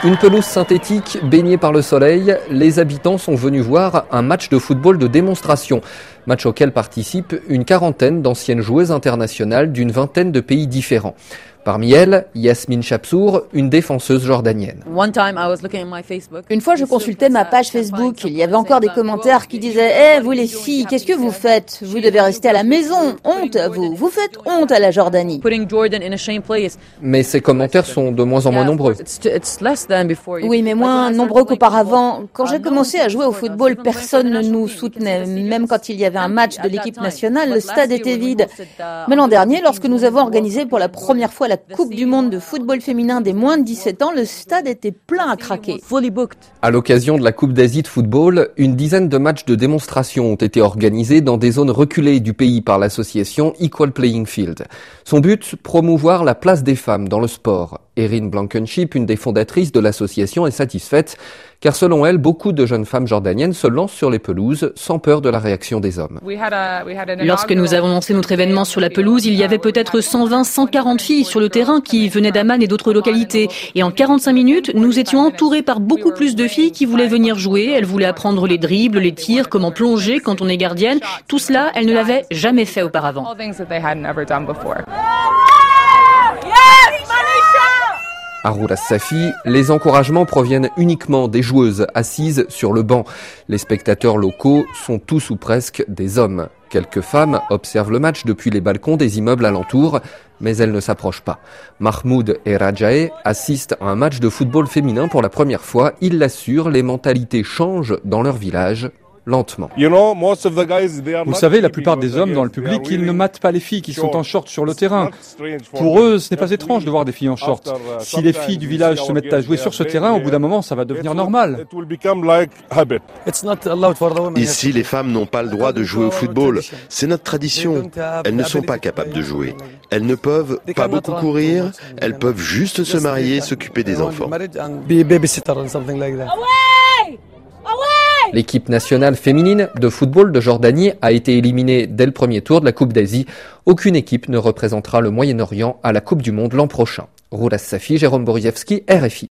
Une pelouse synthétique baignée par le soleil, les habitants sont venus voir un match de football de démonstration. Match auquel participent une quarantaine d'anciennes joueuses internationales d'une vingtaine de pays différents. Parmi elles, Yasmine Chapsour, une défenseuse jordanienne. Une fois, je consultais ma page Facebook. Il y avait encore des commentaires qui disaient « Eh, vous les filles, qu'est-ce que vous faites? Vous devez rester à la maison. Honte à vous. Vous faites honte à la Jordanie. » Mais ces commentaires sont de moins en moins nombreux. Oui, mais moins nombreux qu'auparavant. Quand j'ai commencé à jouer au football, personne ne nous soutenait. Même quand il y avait un match de l'équipe nationale, le stade était vide. Mais l'an dernier, lorsque nous avons organisé pour la première fois la Coupe du monde de football féminin des moins de 17 ans, le stade était plein à craquer. À l'occasion de la Coupe d'Asie de football, une dizaine de matchs de démonstration ont été organisés dans des zones reculées du pays par l'association Equal Playing Field. Son but, promouvoir la place des femmes dans le sport. Erin Blankenship, une des fondatrices de l'association, est satisfaite, car selon elle, beaucoup de jeunes femmes jordaniennes se lancent sur les pelouses sans peur de la réaction des hommes. Lorsque nous avons lancé notre événement sur la pelouse, il y avait peut-être 120, 140 filles sur le terrain qui venaient d'Amman et d'autres localités. Et en 45 minutes, nous étions entourés par beaucoup plus de filles qui voulaient venir jouer. Elles voulaient apprendre les dribbles, les tirs, comment plonger quand on est gardienne. Tout cela, elles ne l'avaient jamais fait auparavant. À Ras Safi, les encouragements proviennent uniquement des joueuses assises sur le banc. Les spectateurs locaux sont tous ou presque des hommes. Quelques femmes observent le match depuis les balcons des immeubles alentours, mais elles ne s'approchent pas. Mahmoud et Rajae assistent à un match de football féminin pour la première fois. Ils l'assurent, les mentalités changent dans leur village. Lentement. Vous savez, la plupart des hommes dans le public, ils ne matent pas les filles qui sont en short sur le terrain. Pour eux, ce n'est pas étrange de voir des filles en short. Si les filles du village se mettent à jouer sur ce terrain, au bout d'un moment, ça va devenir normal. Ici, les femmes n'ont pas le droit de jouer au football. C'est notre tradition. Elles ne sont pas capables de jouer. Elles ne peuvent pas beaucoup courir. Elles peuvent juste se marier et s'occuper des enfants. L'équipe nationale féminine de football de Jordanie a été éliminée dès le premier tour de la Coupe d'Asie. Aucune équipe ne représentera le Moyen-Orient à la Coupe du Monde l'an prochain. Ras Safi, Jérôme Borievski, RFI.